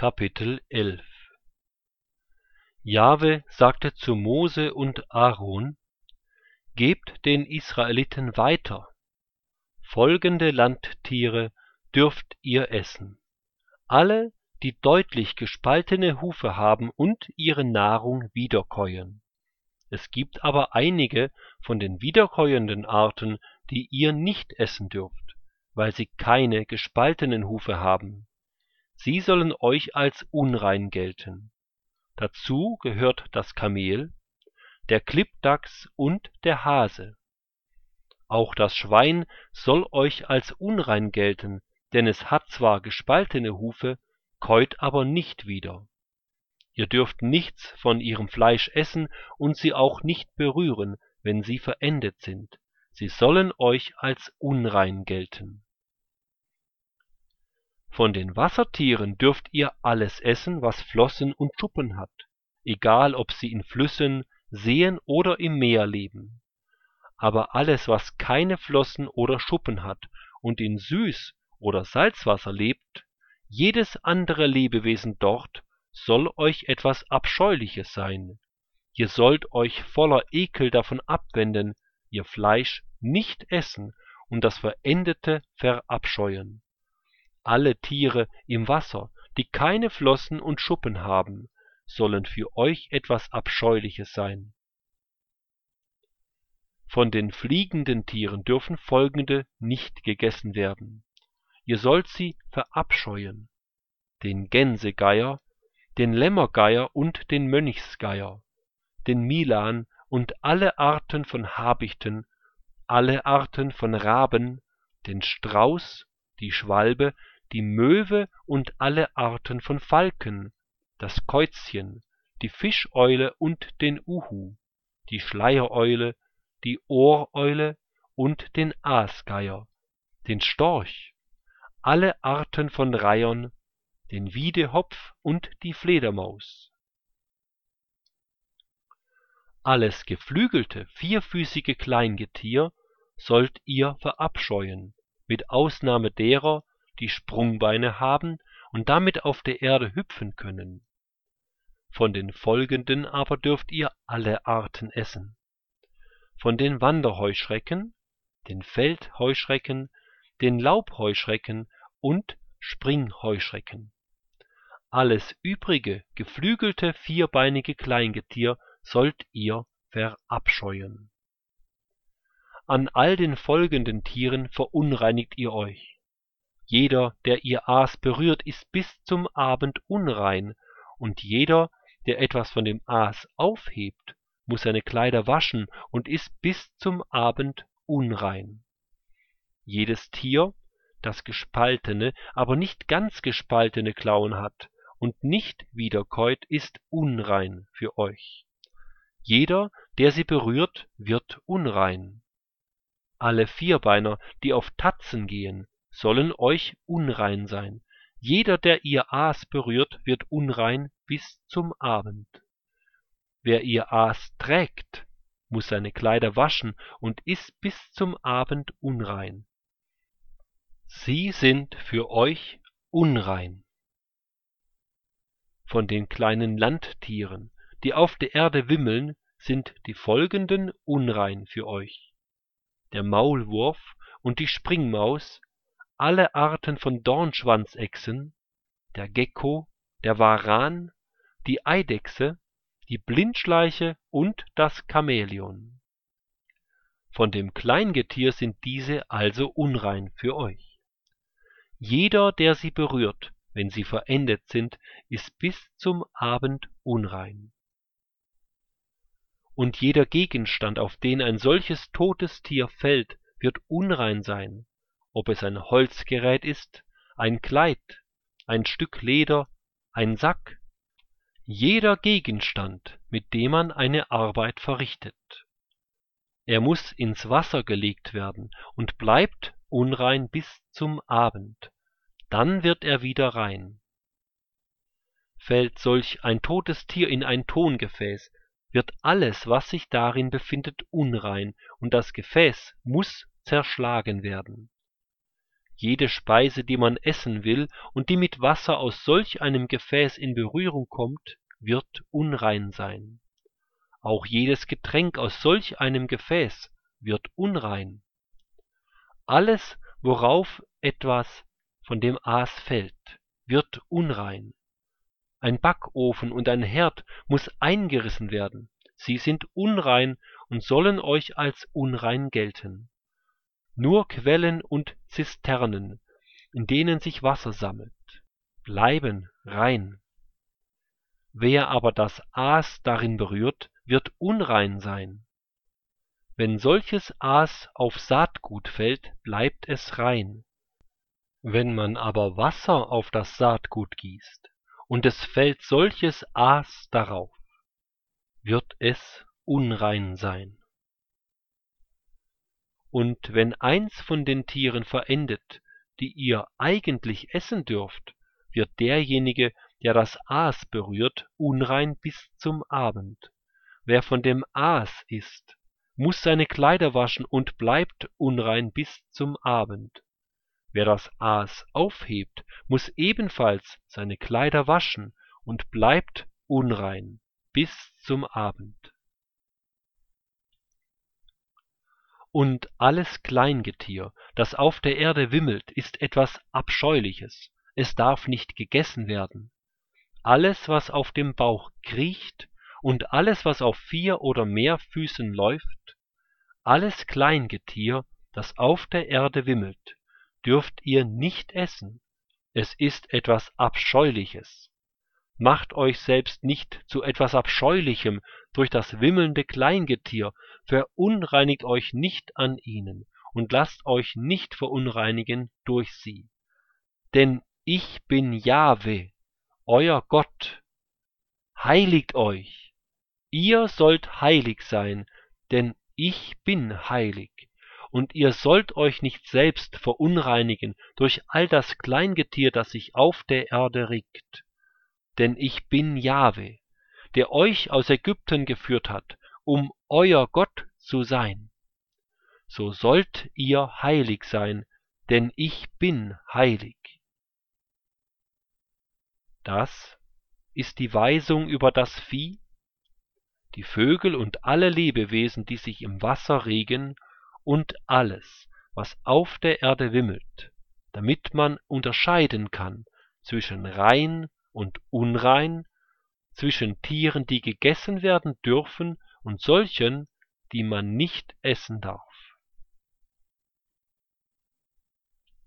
Kapitel 11 Jahwe sagte zu Mose und Aaron: Gebt den Israeliten weiter: Folgende Landtiere dürft ihr essen, alle, die deutlich gespaltene Hufe haben und ihre Nahrung wiederkäuen. Es gibt aber einige von den wiederkäuenden Arten, die ihr nicht essen dürft, weil sie keine gespaltenen Hufe haben. Sie sollen euch als unrein gelten. Dazu gehört das Kamel, der Klippdachs und der Hase. Auch das Schwein soll euch als unrein gelten, denn es hat zwar gespaltene Hufe, käut aber nicht wieder. Ihr dürft nichts von ihrem Fleisch essen und sie auch nicht berühren, wenn sie verendet sind. Sie sollen euch als unrein gelten. Von den Wassertieren dürft ihr alles essen, was Flossen und Schuppen hat, egal ob sie in Flüssen, Seen oder im Meer leben. Aber alles, was keine Flossen oder Schuppen hat und in Süß- oder Salzwasser lebt, jedes andere Lebewesen dort, soll euch etwas Abscheuliches sein. Ihr sollt euch voller Ekel davon abwenden, ihr Fleisch nicht essen und das Verendete verabscheuen. Alle Tiere im Wasser, die keine Flossen und Schuppen haben, sollen für euch etwas Abscheuliches sein. Von den fliegenden Tieren dürfen folgende nicht gegessen werden. Ihr sollt sie verabscheuen: den Gänsegeier, den Lämmergeier und den Mönchsgeier, den Milan und alle Arten von Habichten, alle Arten von Raben, den Strauß, die Schwalbe, die Möwe und alle Arten von Falken, das Käuzchen, die Fischeule und den Uhu, die Schleiereule, die Ohreule und den Aasgeier, den Storch, alle Arten von Reihern, den Wiedehopf und die Fledermaus. Alles geflügelte, vierfüßige Kleingetier sollt ihr verabscheuen, mit Ausnahme derer, die Sprungbeine haben und damit auf der Erde hüpfen können. Von den folgenden aber dürft ihr alle Arten essen: von den Wanderheuschrecken, den Feldheuschrecken, den Laubheuschrecken und Springheuschrecken. Alles übrige, geflügelte, vierbeinige Kleingetier sollt ihr verabscheuen. An all den folgenden Tieren verunreinigt ihr euch. Jeder, der ihr Aas berührt, ist bis zum Abend unrein, und jeder, der etwas von dem Aas aufhebt, muss seine Kleider waschen und ist bis zum Abend unrein. Jedes Tier, das gespaltene, aber nicht ganz gespaltene Klauen hat und nicht wiederkäut, ist unrein für euch. Jeder, der sie berührt, wird unrein. Alle Vierbeiner, die auf Tatzen gehen, sollen euch unrein sein. Jeder, der ihr Aas berührt, wird unrein bis zum Abend. Wer ihr Aas trägt, muss seine Kleider waschen und ist bis zum Abend unrein. Sie sind für euch unrein. Von den kleinen Landtieren, die auf der Erde wimmeln, sind die folgenden unrein für euch: der Maulwurf und die Springmaus, alle Arten von Dornschwanzechsen, der Gecko, der Varan, die Eidechse, die Blindschleiche und das Chamäleon. Von dem Kleingetier sind diese also unrein für euch. Jeder, der sie berührt, wenn sie verendet sind, ist bis zum Abend unrein. Und jeder Gegenstand, auf den ein solches totes Tier fällt, wird unrein sein, ob es ein Holzgerät ist, ein Kleid, ein Stück Leder, ein Sack, jeder Gegenstand, mit dem man eine Arbeit verrichtet. Er muss ins Wasser gelegt werden und bleibt unrein bis zum Abend, dann wird er wieder rein. Fällt solch ein totes Tier in ein Tongefäß, wird alles, was sich darin befindet, unrein, und das Gefäß muss zerschlagen werden. Jede Speise, die man essen will und die mit Wasser aus solch einem Gefäß in Berührung kommt, wird unrein sein. Auch jedes Getränk aus solch einem Gefäß wird unrein. Alles, worauf etwas von dem Aas fällt, wird unrein. Ein Backofen und ein Herd muss eingerissen werden. Sie sind unrein und sollen euch als unrein gelten. Nur Quellen und Zisternen, in denen sich Wasser sammelt, bleiben rein. Wer aber das Aas darin berührt, wird unrein sein. Wenn solches Aas auf Saatgut fällt, bleibt es rein. Wenn man aber Wasser auf das Saatgut gießt, und es fällt solches Aas darauf, wird es unrein sein. Und wenn eins von den Tieren verendet, die ihr eigentlich essen dürft, wird derjenige, der das Aas berührt, unrein bis zum Abend. Wer von dem Aas isst, muss seine Kleider waschen und bleibt unrein bis zum Abend. Wer das Aas aufhebt, muss ebenfalls seine Kleider waschen und bleibt unrein bis zum Abend. Und alles Kleingetier, das auf der Erde wimmelt, ist etwas Abscheuliches. Es darf nicht gegessen werden. Alles, was auf dem Bauch kriecht und alles, was auf 4 oder mehr Füßen läuft, alles Kleingetier, das auf der Erde wimmelt, dürft ihr nicht essen. Es ist etwas Abscheuliches. Macht euch selbst nicht zu etwas Abscheulichem durch das wimmelnde Kleingetier, verunreinigt euch nicht an ihnen und lasst euch nicht verunreinigen durch sie. Denn ich bin Jahwe, euer Gott. Heiligt euch, ihr sollt heilig sein, denn ich bin heilig. Und ihr sollt euch nicht selbst verunreinigen durch all das Kleingetier, das sich auf der Erde regt. Denn ich bin Jahwe, der euch aus Ägypten geführt hat, um euer Gott zu sein. So sollt ihr heilig sein, denn ich bin heilig. Das ist die Weisung über das Vieh, die Vögel und alle Lebewesen, die sich im Wasser regen, und alles, was auf der Erde wimmelt, damit man unterscheiden kann zwischen rein und unrein, zwischen Tieren, die gegessen werden dürfen, und solchen, die man nicht essen darf.